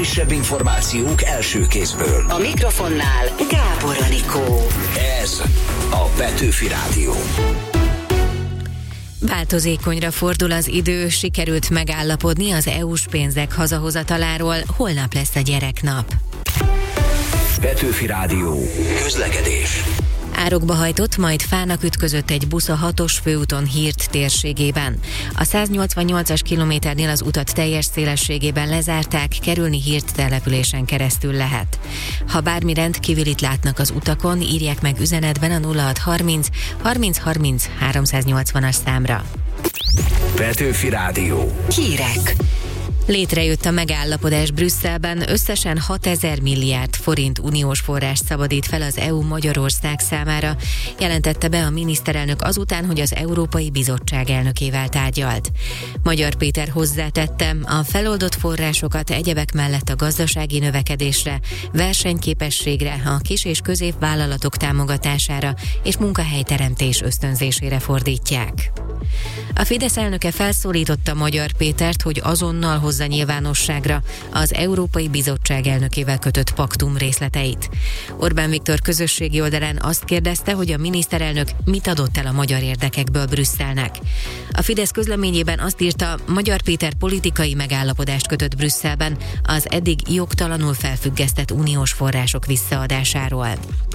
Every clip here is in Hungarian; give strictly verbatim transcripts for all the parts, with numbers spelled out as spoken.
legfrissebb információk első kézből. A mikrofonnál Gábor Anikó. Ez a Petőfi Rádió. Változékonyra fordul az idő, sikerült megállapodni az é u-s pénzek hazahozataláról, holnap lesz a gyereknap. Petőfi Rádió. Közlekedés. Árokba hajtott, majd fának ütközött egy busz a hatos főúton Hírt térségében. A száznyolcvannyolcas kilométernél az utat teljes szélességében lezárták, kerülni Hírt településen keresztül lehet. Ha bármi rendkívülit látnak az utakon, írják meg üzenetben a nulla hatszázharminc harminc harminc háromszáznyolcvanas számra. Petőfi Rádió. Hírek. Létrejött a megállapodás Brüsszelben, összesen hatezer milliárd forint uniós forrás szabadít fel az é u Magyarország számára, jelentette be a miniszterelnök azután, hogy az Európai Bizottság elnökével tárgyalt. Magyar Péter hozzátette, a feloldott forrásokat egyebek mellett a gazdasági növekedésre, versenyképességre, a kis- és középvállalatok támogatására és munkahelyteremtés ösztönzésére fordítják. A Fidesz elnöke felszólította Magyar Pétert, hogy azonnal hozza nyilvánosságra az Európai Bizottság elnökével kötött paktum részleteit. Orbán Viktor közösségi oldalán azt kérdezte, hogy a miniszterelnök mit adott el a magyar érdekekből Brüsszelnek. A Fidesz közleményében azt írta, Magyar Péter politikai megállapodást kötött Brüsszelben az eddig jogtalanul felfüggesztett uniós források visszaadásáról.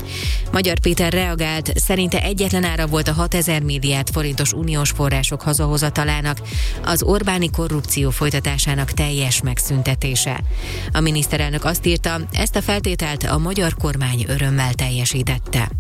Magyar Péter reagált, szerinte egyetlen ára volt a hatezer milliárd forintos uniós források hazahozatalának, az Orbáni korrupció folytatásának teljes megszüntetése. A miniszterelnök azt írta, ezt a feltételt a magyar kormány örömmel teljesítette.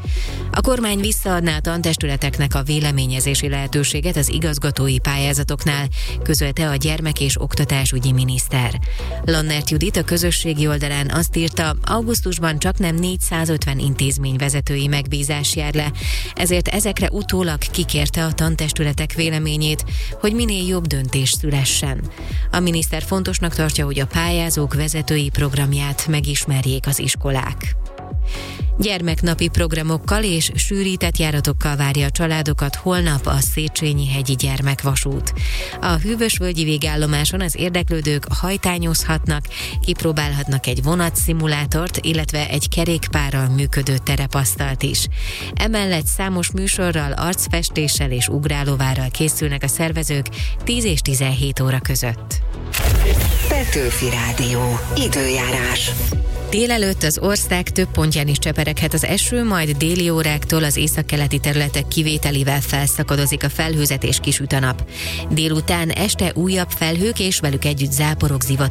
A kormány visszaadná a tantestületeknek a véleményezési lehetőséget az igazgatói pályázatoknál, közölte a gyermek- és oktatásügyi miniszter. Lannert Judit a közösségi oldalán azt írta, augusztusban csaknem négyszázötven intézmény vezetői megbízás jár le, ezért ezekre utólag kikérte a tantestületek véleményét, hogy minél jobb döntés szülessen. A miniszter fontosnak tartja, hogy a pályázók vezetői programját megismerjék az iskolák. Gyermeknapi programokkal és sűrített járatokkal várja a családokat holnap a Széchenyi-hegyi gyermekvasút. A Hűvösvölgyi végállomáson az érdeklődők hajtányozhatnak, kipróbálhatnak egy vonatszimulátort, illetve egy kerékpárral működő terepasztalt is. Emellett számos műsorral, arcfestéssel és ugrálóvárral készülnek a szervezők tíz és tizenhét óra között. Petőfi Rádió. Időjárás. Délelőtt az ország több pontján is csepereghet az eső, majd déli óráktól az északkeleti területek kivételével felszakadozik a felhőzet és kisüt a nap. Délután este újabb felhők és velük együtt záporok, zivatarok